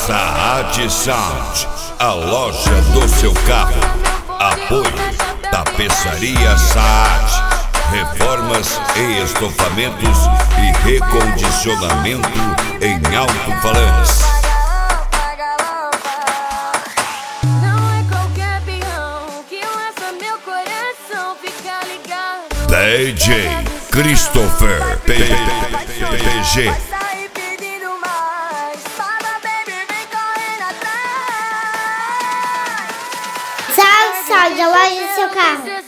Saad Sound, a loja do seu carro. Apoio Tapeçaria Saad, reformas e estofamentos e recondicionamento em alto-falantes. DJ Christopher PG. Saúde, a loja do seu carro.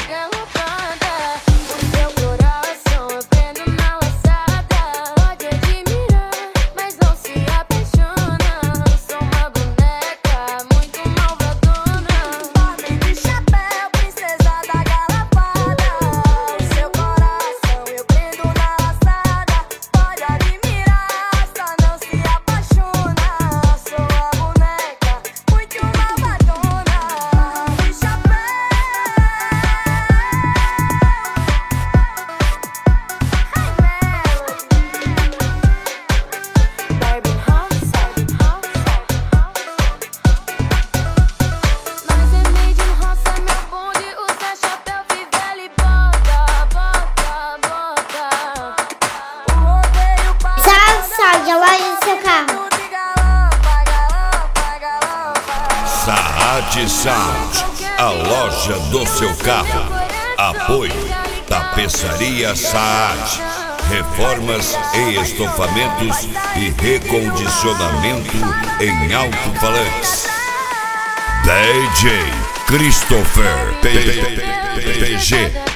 Saad Sound, a loja do seu carro. Apoio Tapeçaria Saad, reformas e estofamentos e recondicionamento em alto-falantes. DJ Christopher PG.